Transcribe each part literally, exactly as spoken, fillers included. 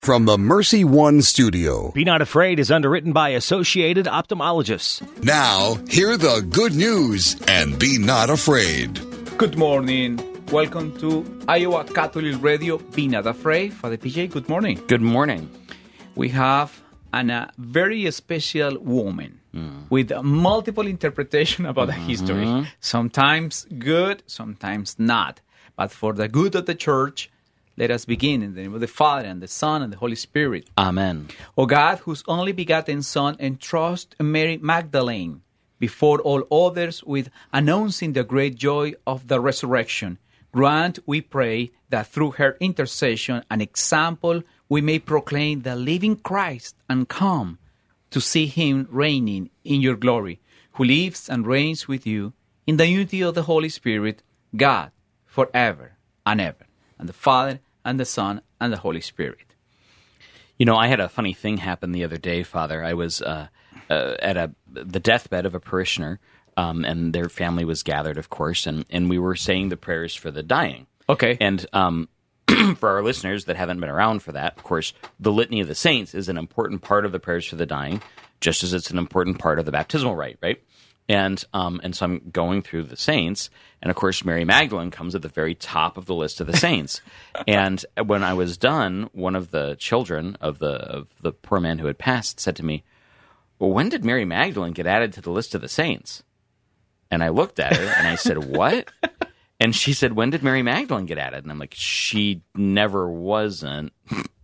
From the Mercy One studio. Be Not Afraid is underwritten by Associated Ophthalmologists. Now, hear the good news and be not afraid. Good morning. Welcome to Iowa Catholic Radio. Be Not Afraid. Father P J, good morning. Good morning. We have an, a very special woman mm. with multiple interpretation about mm-hmm. the history. Sometimes good, sometimes not. But for the good of the church, let us begin in the name of the Father, and the Son, and the Holy Spirit. Amen. O God, whose only begotten Son entrust Mary Magdalene before all others with announcing the great joy of the resurrection, grant, we pray, that through her intercession and example we may proclaim the living Christ and come to see him reigning in your glory, who lives and reigns with you in the unity of the Holy Spirit, God, forever and ever. And the Father, and the Son, and the Holy Spirit. You know, I had a funny thing happen the other day, Father. I was uh, uh, at a the deathbed of a parishioner, um, and their family was gathered, of course, and, and we were saying the prayers for the dying. Okay. And um, for our listeners that haven't been around for that, of course, the Litany of the Saints is an important part of the prayers for the dying, just as it's an important part of the baptismal rite, right? And um, and so I'm going through the saints, and of course Mary Magdalene comes at the very top of the list of the saints. And when I was done, one of the children of the of the poor man who had passed said to me, "Well, when did Mary Magdalene get added to the list of the saints?" And I looked at her and I said, "What?" And she said, "When did Mary Magdalene get added?" And I'm like, "She never wasn't."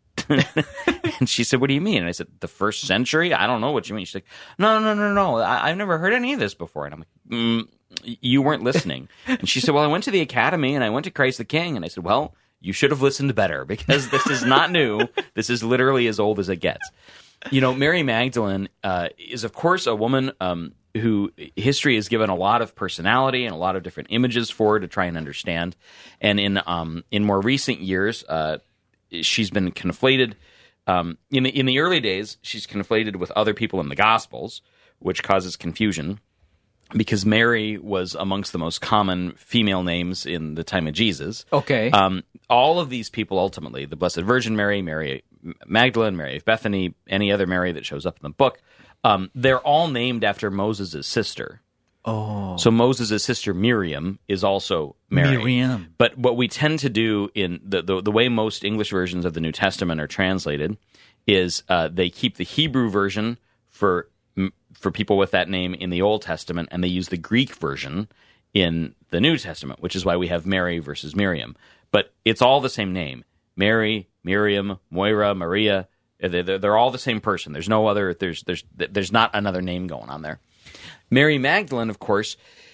And she said, "What do you mean?" And I said, "The first century? I don't know what you mean." She's like, no, no, no, no, I- I've never heard any of this before. And I'm like, mm, you weren't listening. And she said, "Well, I went to the academy and I went to Christ the King." And I said, "Well, you should have listened better, because this is not new. This is literally as old as it gets." You know, Mary Magdalene uh, is, of course, a woman um, who history has given a lot of personality and a lot of different images for to try and understand. And in um, in more recent years, uh, she's been conflated. Um, in the in the early days, she's conflated with other people in the Gospels, which causes confusion, because Mary was amongst the most common female names in the time of Jesus. Okay. Um, all of these people, ultimately, the Blessed Virgin Mary, Mary Magdalene, Mary of Bethany, any other Mary that shows up in the book, um, they're all named after Moses' sister. Oh. So Moses' sister Miriam is also Mary. Miriam. But what we tend to do in the, the, the way most English versions of the New Testament are translated is uh, they keep the Hebrew version for for people with that name in the Old Testament, and they use the Greek version in the New Testament, which is why we have Mary versus Miriam. But it's all the same name. Mary, Miriam, Moira, Maria, they're, they're all the same person. There's no other, there's there's there's not another name going on there. Mary Magdalene, of course,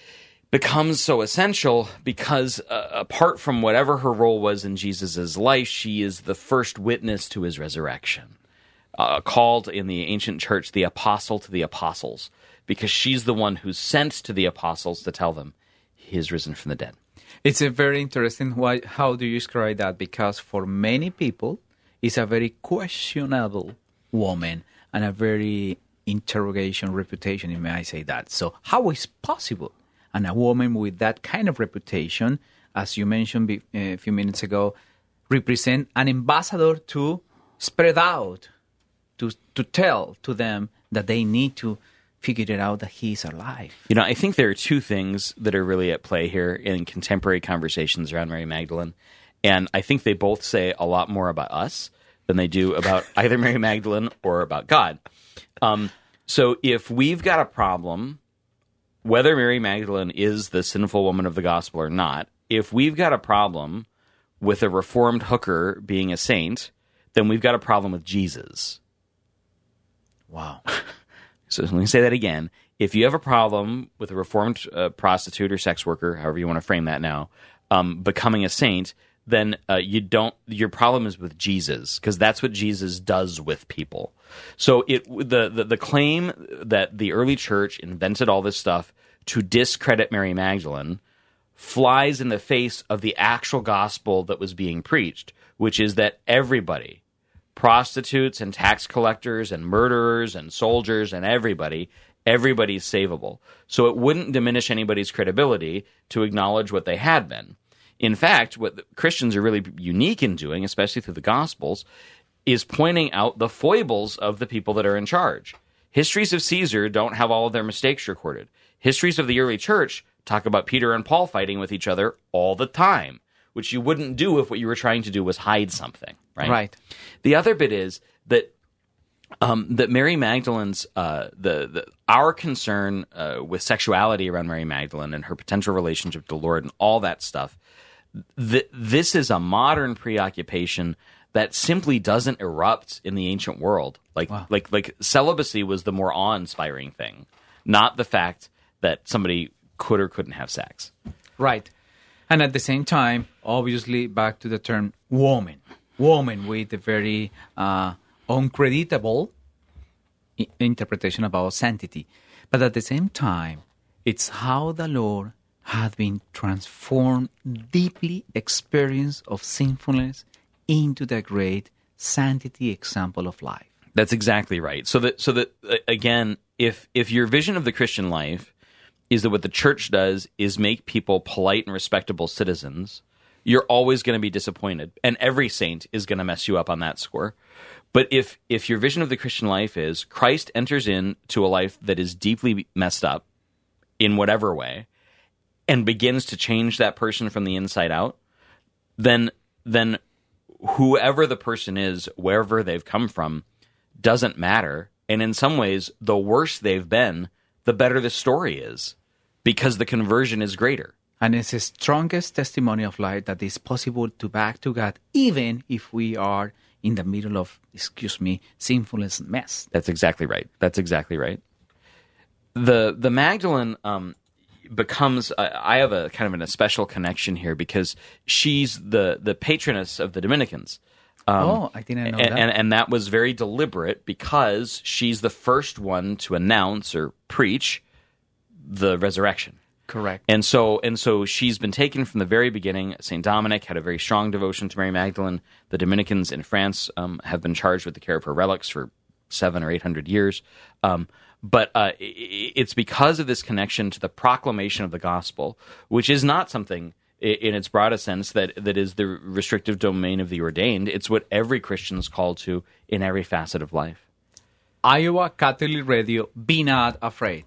becomes so essential because uh, apart from whatever her role was in Jesus' life, she is the first witness to his resurrection, uh, called in the ancient church the apostle to the apostles, because she's the one who's sent to the apostles to tell them he is risen from the dead. It's a very interesting. Why? How do you describe that? Because for many people, it's a very questionable woman and a very interrogation reputation, if may I say that. So how is possible? And a woman with that kind of reputation, as you mentioned be, uh, a few minutes ago, represent an ambassador to spread out, to to tell to them that they need to figure it out that he's alive. You know, I think there are two things that are really at play here in contemporary conversations around Mary Magdalene, and I think they both say a lot more about us than they do about either Mary Magdalene or about God. Um, so if we've got a problem, whether Mary Magdalene is the sinful woman of the gospel or not, if we've got a problem with a reformed hooker being a saint, then we've got a problem with Jesus. Wow. So let me say that again. If you have a problem with a reformed uh, prostitute or sex worker, however you want to frame that now, um, becoming a saint, then uh, you don't. Your problem is with Jesus, because that's what Jesus does with people. So it the, the the claim that the early church invented all this stuff to discredit Mary Magdalene flies in the face of the actual gospel that was being preached, which is that everybody, prostitutes and tax collectors and murderers and soldiers and everybody, everybody's savable. So it wouldn't diminish anybody's credibility to acknowledge what they had been. In fact, what Christians are really unique in doing, especially through the Gospels, is pointing out the foibles of the people that are in charge. Histories of Caesar don't have all of their mistakes recorded. Histories of the early church talk about Peter and Paul fighting with each other all the time, which you wouldn't do if what you were trying to do was hide something, right? Right. The other bit is that um, that Mary Magdalene's uh, the, the our concern uh, with sexuality around Mary Magdalene and her potential relationship to the Lord and all that stuff. Th- this is a modern preoccupation that simply doesn't erupt in the ancient world. Like, Wow. like, like celibacy was the more awe-inspiring thing, not the fact that somebody could or couldn't have sex. Right. And at the same time, obviously, back to the term woman. Woman with a very uh, uncreditable I- interpretation about sanctity. But at the same time, it's how the Lord had been transformed, deeply experience of sinfulness into the great sanctity example of life. That's exactly right. So that, so that uh, again, if if your vision of the Christian life is that what the church does is make people polite and respectable citizens, you're always going to be disappointed, and every saint is going to mess you up on that score. But if if your vision of the Christian life is Christ enters into a life that is deeply messed up in whatever way, and begins to change that person from the inside out, then then whoever the person is, wherever they've come from, doesn't matter. And in some ways, the worse they've been, the better the story is, because the conversion is greater. And it's the strongest testimony of life that is possible to back to God, even if we are in the middle of, excuse me, sinfulness mess. That's exactly right. That's exactly right. The the Magdalene um, becomes, uh, I have a kind of an, a special connection here because she's the, the patroness of the Dominicans. Um, oh, I didn't know and, that. And, and that was very deliberate because she's the first one to announce or preach the resurrection. Correct. And so and so she's been taken from the very beginning. Saint Dominic had a very strong devotion to Mary Magdalene. The Dominicans in France um, have been charged with the care of her relics for seven or eight hundred years. Um, but uh, it's because of this connection to the proclamation of the gospel, which is not something in its broadest sense that, that is the restrictive domain of the ordained. It's what every Christian is called to in every facet of life. Iowa Catholic Radio, be not afraid.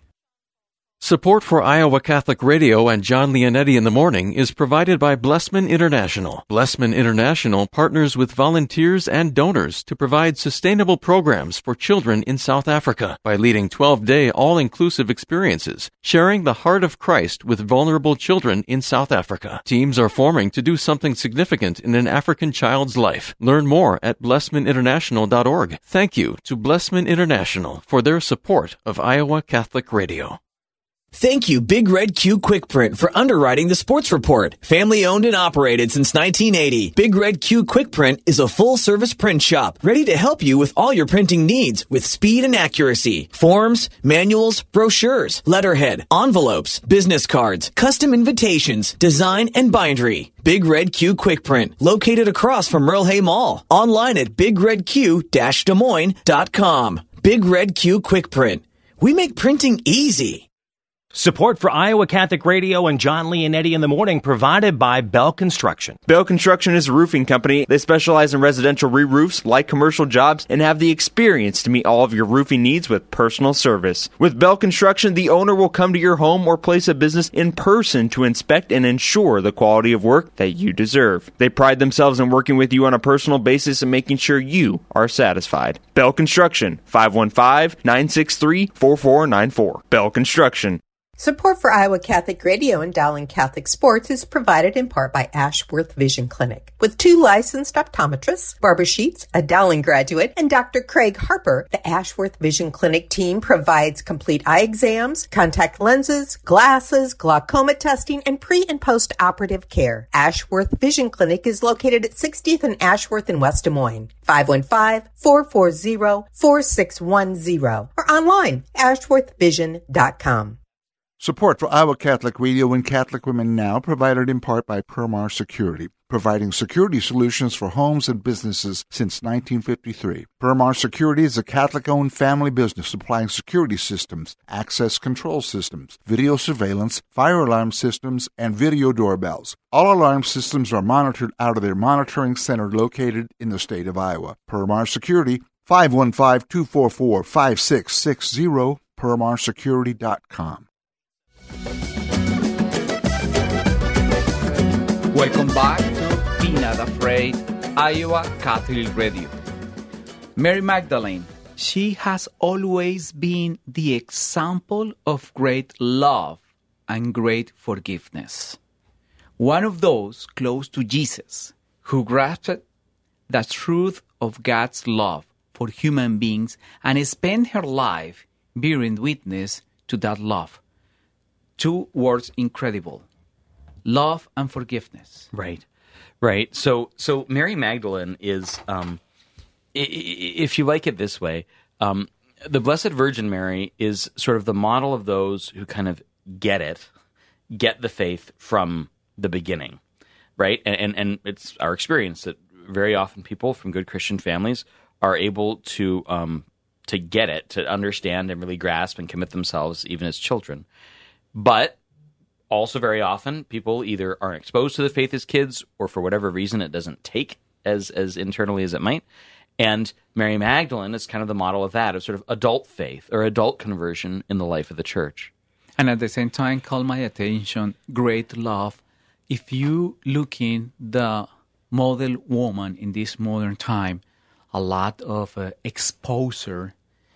Support for Iowa Catholic Radio and John Leonetti in the Morning is provided by Blessman International. Blessman International partners with volunteers and donors to provide sustainable programs for children in South Africa by leading twelve-day all-inclusive experiences, sharing the heart of Christ with vulnerable children in South Africa. Teams are forming to do something significant in an African child's life. Learn more at blessman international dot org. Thank you to Blessman International for their support of Iowa Catholic Radio. Thank you, Big Red Q Quick Print, for underwriting the sports report. Family owned and operated since nineteen eighty. Big Red Q Quick Print is a full-service print shop ready to help you with all your printing needs with speed and accuracy. Forms, manuals, brochures, letterhead, envelopes, business cards, custom invitations, design, and bindery. Big Red Q Quick Print, located across from Merle Hay Mall. Online at big red q dash des moines dot com. Big Red Q Quick Print. We make printing easy. Support for Iowa Catholic Radio and John Leonetti in the Morning provided by Bell Construction. Bell Construction is a roofing company. They specialize in residential re-roofs like commercial jobs and have the experience to meet all of your roofing needs with personal service. With Bell Construction, the owner will come to your home or place of business in person to inspect and ensure the quality of work that you deserve. They pride themselves in working with you on a personal basis and making sure you are satisfied. Bell Construction, five one five, nine six three, four four nine four. Bell Construction. Support for Iowa Catholic Radio and Dowling Catholic Sports is provided in part by Ashworth Vision Clinic. With two licensed optometrists, Barbara Sheets, a Dowling graduate, and Doctor Craig Harper, the Ashworth Vision Clinic team provides complete eye exams, contact lenses, glasses, glaucoma testing, and pre- and post-operative care. Ashworth Vision Clinic is located at sixtieth and Ashworth in West Des Moines. five one five, four four zero, four six one zero or online, ashworth vision dot com. Support for Iowa Catholic Radio and Catholic Women Now provided in part by Permar Security, providing security solutions for homes and businesses since nineteen fifty-three. Permar Security is a Catholic-owned family business supplying security systems, access control systems, video surveillance, fire alarm systems, and video doorbells. All alarm systems are monitored out of their monitoring center located in the state of Iowa. Permar Security, five one five, two four four, five six six zero, permar security dot com. Welcome back to Be Not Afraid, Iowa Catholic Radio. Mary Magdalene, she has always been the example of great love and great forgiveness. One of those close to Jesus who grasped the truth of God's love for human beings and spent her life bearing witness to that love. Two words incredible. Love and forgiveness. Right, right. So, so Mary Magdalene is, um, if you like it this way, um, the Blessed Virgin Mary is sort of the model of those who kind of get it, get the faith from the beginning, right? And and, and it's our experience that very often people from good Christian families are able to um, to get it, to understand and really grasp and commit themselves even as children. But also very often, people either aren't exposed to the faith as kids, or for whatever reason, it doesn't take as as internally as it might. And Mary Magdalene is kind of the model of that, of sort of adult faith or adult conversion in the life of the church. And at the same time, call my attention, great love. If you look in the model woman in this modern time, a lot of uh, exposure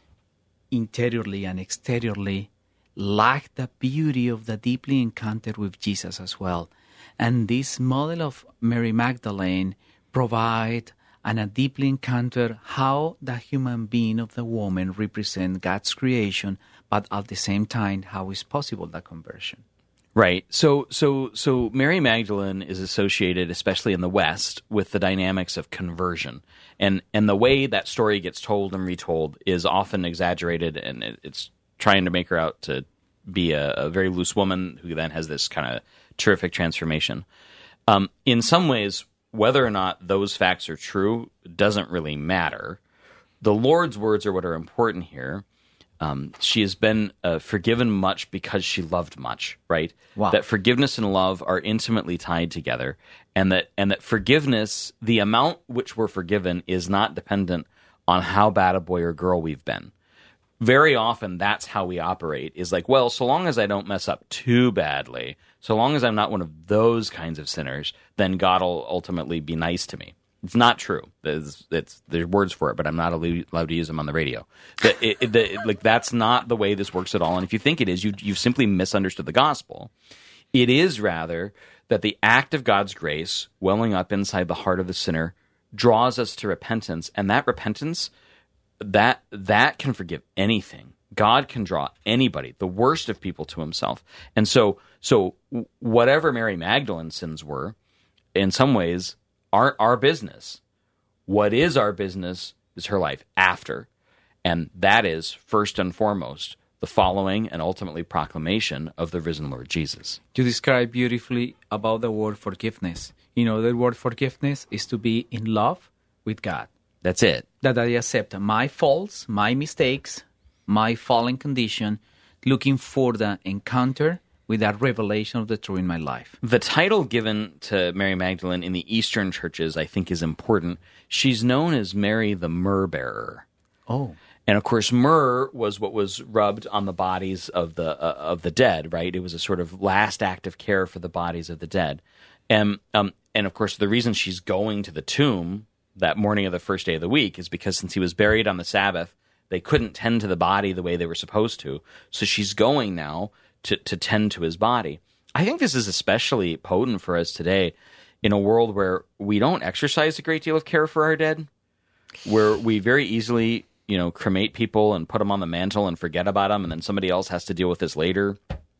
interiorly and exteriorly, lack the beauty of the deeply encounter with Jesus as well. And this model of Mary Magdalene provide and a deeply encounter how the human being of the woman represent God's creation, but at the same time, how is possible the conversion. Right. So, so, so Mary Magdalene is associated, especially in the West, with the dynamics of conversion, and and the way that story gets told and retold is often exaggerated, and it, it's trying to make her out to be a, a very loose woman who then has this kind of terrific transformation. Um, in some ways, whether or not those facts are true doesn't really matter. The Lord's words are what are important here. Um, she has been uh, forgiven much because she loved much, right? Wow. That forgiveness and love are intimately tied together, and that and that forgiveness, the amount which we're forgiven, is not dependent on how bad a boy or girl we've been. Very often, that's how we operate, is like, well, so long as I don't mess up too badly, so long as I'm not one of those kinds of sinners, then God will ultimately be nice to me. It's not true. There's, it's, there's words for it, but I'm not allowed to use them on the radio. The, it, it, the, it, like that's not the way this works at all. And if you think it is, you, you've simply misunderstood the gospel. It is rather that the act of God's grace welling up inside the heart of the sinner draws us to repentance, and that repentance, that that can forgive anything. God can draw anybody, the worst of people, to himself. And so, so whatever Mary Magdalene's sins were, in some ways, aren't our business. What is our business is her life after. And that is, first and foremost, the following and ultimately proclamation of the risen Lord Jesus. You describe beautifully about the word forgiveness. You know, the word forgiveness is to be in love with God. That's it. That I accept my faults, my mistakes, my fallen condition, looking for the encounter with that revelation of the truth in my life. The title given to Mary Magdalene in the Eastern churches, I think, is important. She's known as Mary the Myrrh Bearer. Oh. And of course, myrrh was what was rubbed on the bodies of the uh, of the dead, right? It was a sort of last act of care for the bodies of the dead. And um, and of course, the reason she's going to the tomb that morning of the first day of the week is because since he was buried on the Sabbath, they couldn't tend to the body the way they were supposed to. So she's going now to, to tend to his body. I think this is especially potent for us today in a world where we don't exercise a great deal of care for our dead, where we very easily, you know, cremate people and put them on the mantle and forget about them, and then somebody else has to deal with this later,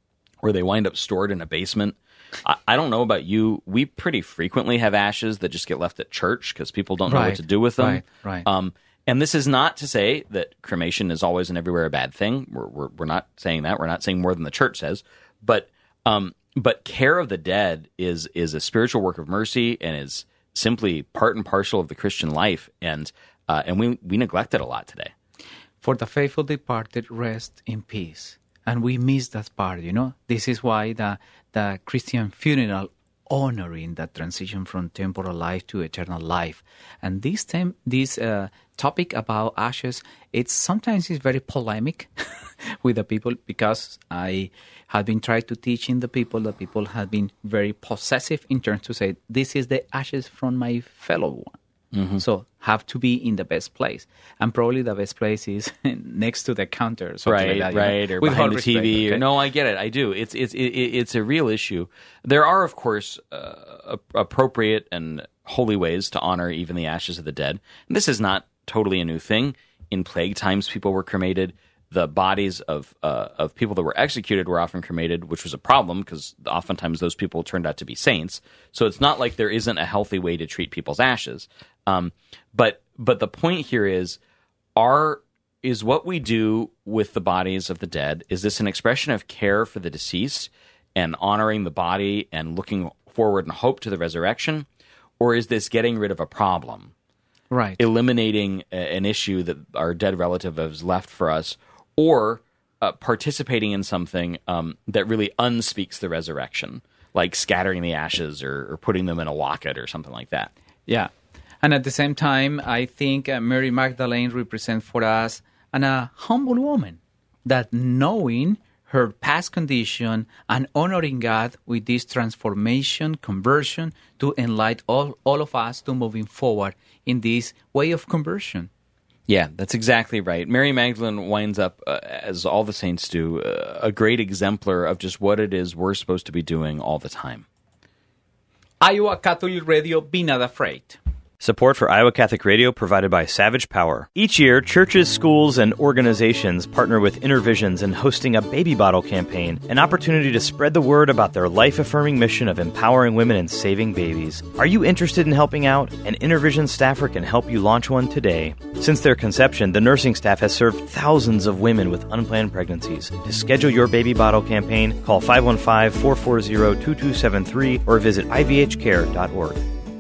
or they wind up stored in a basement. I, I don't know about you. We pretty frequently have ashes that just get left at church because people don't know right, what to do with them. Right, right. Um, And this is not to say that cremation is always and everywhere a bad thing. We're we're, we're not saying that. We're not saying more than the church says. But um, but care of the dead is is a spiritual work of mercy and is simply part and parcel of the Christian life. And uh, and we we neglect it a lot today. For the faithful departed, rest in peace. And we miss that part, you know. This is why the the Christian funeral honoring that transition from temporal life to eternal life. And this time, this uh, topic about ashes, it's sometimes it's very polemic with the people, because I have been trying to teach in the people that people have been very possessive in terms to say, this is the ashes from my fellow one. Mm-hmm. So have to be in the best place, and probably the best place is next to the counter, right? Like that, right, know? or With behind the respect, T V. okay? Or, no, I get it. I do. It's it's it, it's a real issue. There are, of course, uh, appropriate and holy ways to honor even the ashes of the dead. And this is not totally a new thing. In plague times, people were cremated. The bodies of uh, of people that were executed were often cremated, which was a problem because oftentimes those people turned out to be saints. So it's not like there isn't a healthy way to treat people's ashes. Um, but but the point here is, are is what we do with the bodies of the dead, is this an expression of care for the deceased and honoring the body and looking forward and hope to the resurrection, or is this getting rid of a problem? Right. Eliminating a, an issue that our dead relative has left for us, or uh, participating in something um, that really unspeaks the resurrection, like scattering the ashes or, or putting them in a locket or something like that. Yeah. And at the same time, I think uh, Mary Magdalene represents for us an, a humble woman that, knowing her past condition and honoring God with this transformation, conversion, to enlighten all, all of us to moving forward in this way of conversion. Yeah, that's exactly right. Mary Magdalene winds up, uh, as all the saints do, uh, a great exemplar of just what it is we're supposed to be doing all the time. Iowa Catholic Radio, be not afraid. Support for Iowa Catholic Radio provided by Savage Power. Each year, churches, schools, and organizations partner with InterVisions in hosting a baby bottle campaign, an opportunity to spread the word about their life-affirming mission of empowering women and saving babies. Are you interested in helping out? An InterVisions staffer can help you launch one today. Since their conception, the nursing staff has served thousands of women with unplanned pregnancies. To schedule your baby bottle campaign, call five one five, four four zero, two two seven three or visit I V H care dot org.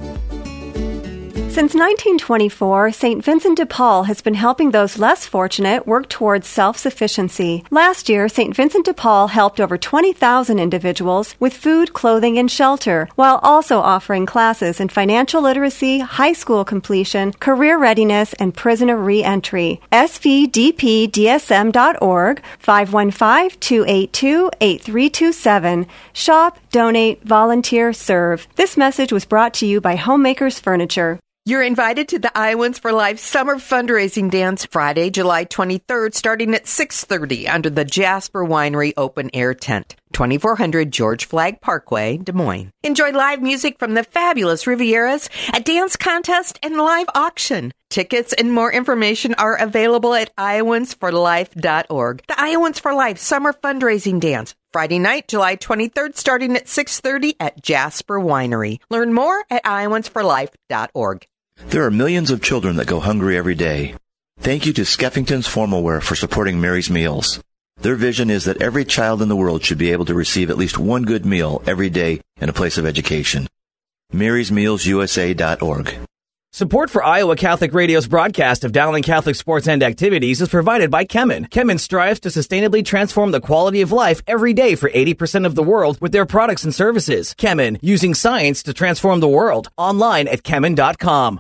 Since nineteen twenty-four, Saint Vincent de Paul has been helping those less fortunate work towards self-sufficiency. Last year, Saint Vincent de Paul helped over twenty thousand individuals with food, clothing, and shelter, while also offering classes in financial literacy, high school completion, career readiness, and prisoner re-entry. S V D P D S M dot org, five one five, two eight two, eight three two seven. Shop, donate, volunteer, serve. This message was brought to you by Homemakers Furniture. You're invited to the Iowans for Life Summer Fundraising Dance Friday, July twenty-third, starting at six thirty under the Jasper Winery Open Air Tent, twenty-four hundred George Flagg Parkway, Des Moines. Enjoy live music from the fabulous Rivieras, a dance contest, and live auction. Tickets and more information are available at Iowans for life dot org. The Iowans for Life Summer Fundraising Dance, Friday night, July twenty-third, starting at six thirty at Jasper Winery. Learn more at Iowans for life dot org. There are millions of children that go hungry every day. Thank you to Skeffington's Formalware for supporting Mary's Meals. Their vision is that every child in the world should be able to receive at least one good meal every day in a place of education. Marys Meals U S A dot org. Support for Iowa Catholic Radio's broadcast of Dowling Catholic sports and activities is provided by Kemin. Kemin strives to sustainably transform the quality of life every day for eighty percent of the world with their products and services. Kemin, using science to transform the world. Online at kemin dot com.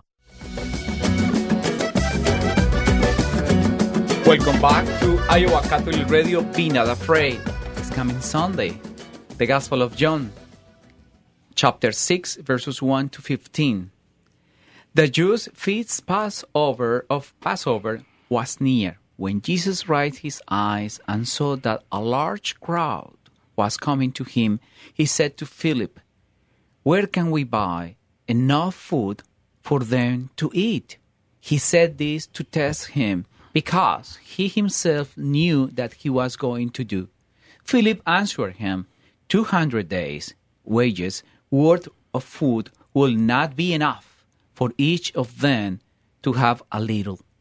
Welcome back to Iowa Catholic Radio, Be Not Afraid. It's coming Sunday. The Gospel of John, chapter six, verses one to fifteen. The Jews' feast Passover of Passover was near. When Jesus raised his eyes and saw that a large crowd was coming to him, he said to Philip, "Where can we buy enough food for them to eat?" He said this to test him, because he himself knew that he was going to do. Philip answered him, Two hundred days' wages worth of food will not be enough for each of them to have a little.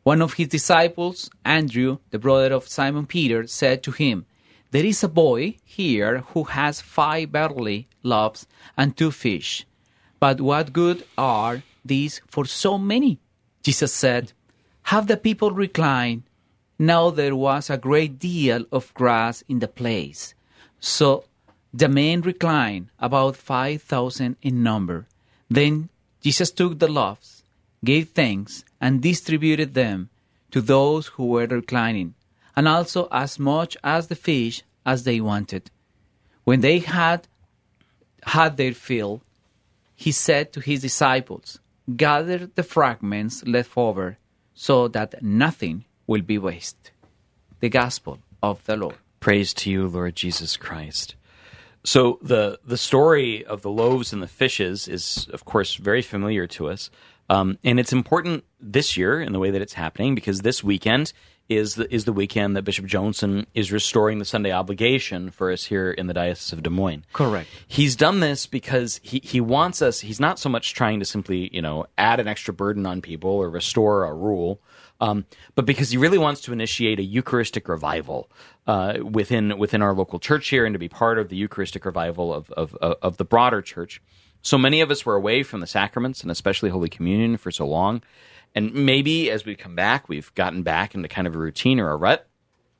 One of his disciples, Andrew, the brother of Simon Peter, said to him, "There is a boy here who has five barley loaves and two fish. But what good are these for so many?" Jesus said, "Have the people recline." Now there was a great deal of grass in the place. So the men reclined, about five thousand in number. Then Jesus took the loaves, gave thanks, and distributed them to those who were reclining, and also as much as the fish as they wanted. When they had had their fill, he said to his disciples, "Gather the fragments left over, so that nothing will be wasted." The Gospel of the Lord. Praise to you, Lord Jesus Christ. So the the story of the loaves and the fishes is, of course, very familiar to us. Um, and it's important this year in the way that it's happening, because this weekend is the, is the weekend that Bishop Johnson is restoring the Sunday obligation for us here in the Diocese of Des Moines. Correct. He's done this because he, he wants us, he's not so much trying to simply, you know, add an extra burden on people or restore a rule, um, but because he really wants to initiate a Eucharistic revival uh, within within our local church here, and to be part of the Eucharistic revival of of, of the broader church. So many of us were away from the sacraments, and especially Holy Communion, for so long. And maybe as we come back, we've gotten back into kind of a routine or a rut.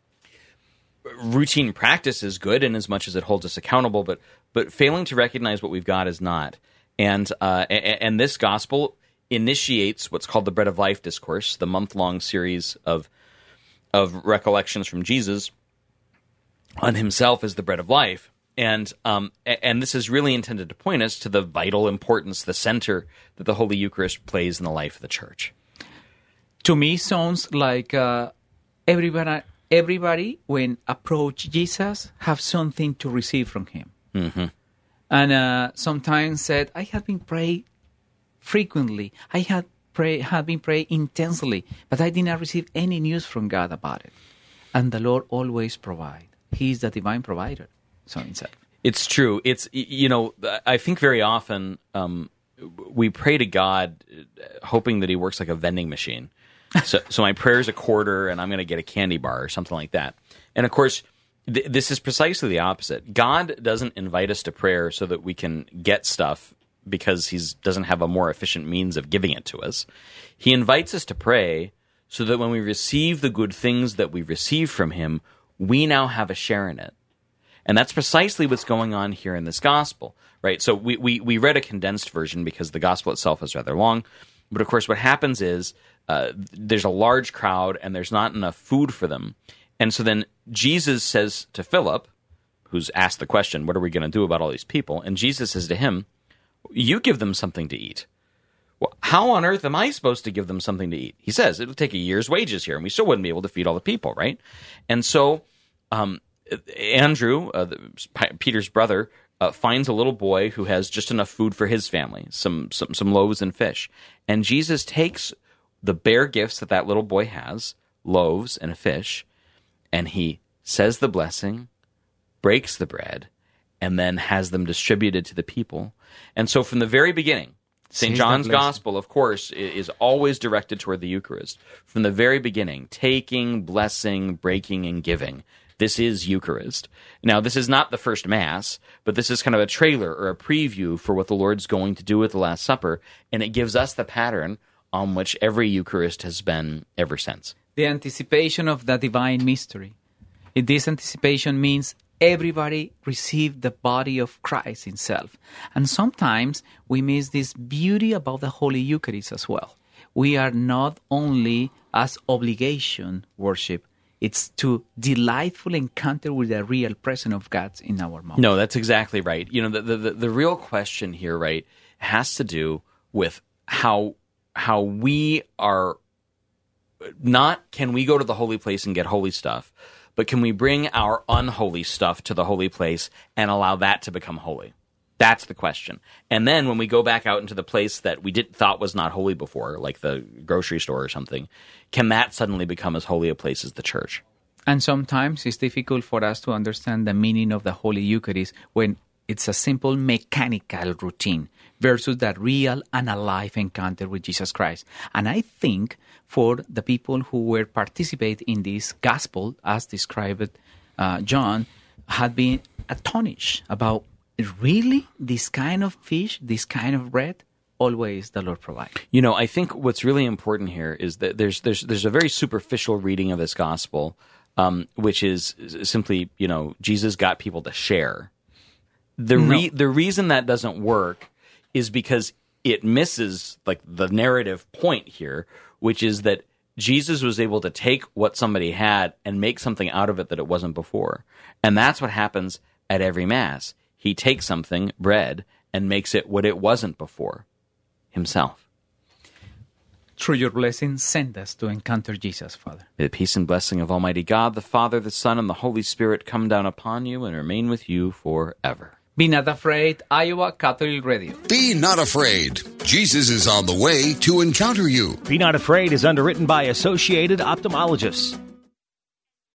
Routine practice is good in as much as it holds us accountable, but but failing to recognize what we've got is not. And uh, and, and this gospel initiates what's called the Bread of Life discourse, the month-long series of of recollections from Jesus on himself as the bread of life. And um, and this is really intended to point us to the vital importance, the center that the Holy Eucharist plays in the life of the Church. To me, sounds like uh, everybody, everybody, when approach Jesus, have something to receive from him. Mm-hmm. And uh, sometimes said, I have been praying frequently. I had pray, have been praying intensely, but I did not receive any news from God about it. And the Lord always provides. He is the divine provider. So himself. It's true. It's, you know, I think very often um, we pray to God hoping that he works like a vending machine. So, so my prayer is a quarter and I'm going to get a candy bar or something like that. And of course, th- this is precisely the opposite. God doesn't invite us to prayer so that we can get stuff because he doesn't have a more efficient means of giving it to us. He invites us to pray so that when we receive the good things that we receive from him, we now have a share in it. And that's precisely what's going on here in this gospel, right? So we, we, we read a condensed version because the gospel itself is rather long. But of course, what happens is uh, there's a large crowd and there's not enough food for them. And so then Jesus says to Philip, who's asked the question, what are we going to do about all these people? And Jesus says to him, you give them something to eat. Well, how on earth am I supposed to give them something to eat? He says, it'll take a year's wages here, and we still wouldn't be able to feed all the people, right? And so um, Andrew, uh, the, Peter's brother, uh, finds a little boy who has just enough food for his family, some, some some loaves and fish. And Jesus takes the bare gifts that that little boy has, loaves and a fish, and he says the blessing, breaks the bread, and then has them distributed to the people. And so from the very beginning, Saint John's Gospel, of course, is always directed toward the Eucharist. From the very beginning, taking, blessing, breaking, and giving. This is Eucharist. Now, this is not the first Mass, but this is kind of a trailer or a preview for what the Lord's going to do at the Last Supper, and it gives us the pattern on which every Eucharist has been ever since. The anticipation of the divine mystery. This anticipation means everybody received the body of Christ himself. And sometimes we miss this beauty about the Holy Eucharist as well. We are not only as obligation worship, it's to delightful encounter with the real presence of God in our mouth. No, that's exactly right. You know, the, the, the real question here, right, has to do with how how we are not, can we go to the holy place and get holy stuff, but can we bring our unholy stuff to the holy place and allow that to become holy? That's the question. And then when we go back out into the place that we did thought was not holy before, like the grocery store or something, can that suddenly become as holy a place as the church? And sometimes it's difficult for us to understand the meaning of the Holy Eucharist when It's a simple mechanical routine versus that real and alive encounter with Jesus Christ. And I think for the people who were participate in this gospel, as described uh, John, had been astonished about, really, this kind of fish, this kind of bread? Always the Lord provides. You know, I think what's really important here is that there's there's there's a very superficial reading of this gospel, um, which is simply, you know, Jesus got people to share. The re- no. the reason that doesn't work is because it misses like the narrative point here, which is that Jesus was able to take what somebody had and make something out of it that it wasn't before. And that's what happens at every Mass. He takes something, bread, and makes it what it wasn't before. Himself. Through your blessing, send us to encounter Jesus, Father. May the peace and blessing of Almighty God, the Father, the Son, and the Holy Spirit come down upon you and remain with you forever. Be not afraid, Iowa Catholic Radio. Be not afraid. Jesus is on the way to encounter you. Be Not Afraid is underwritten by Associated Ophthalmologists.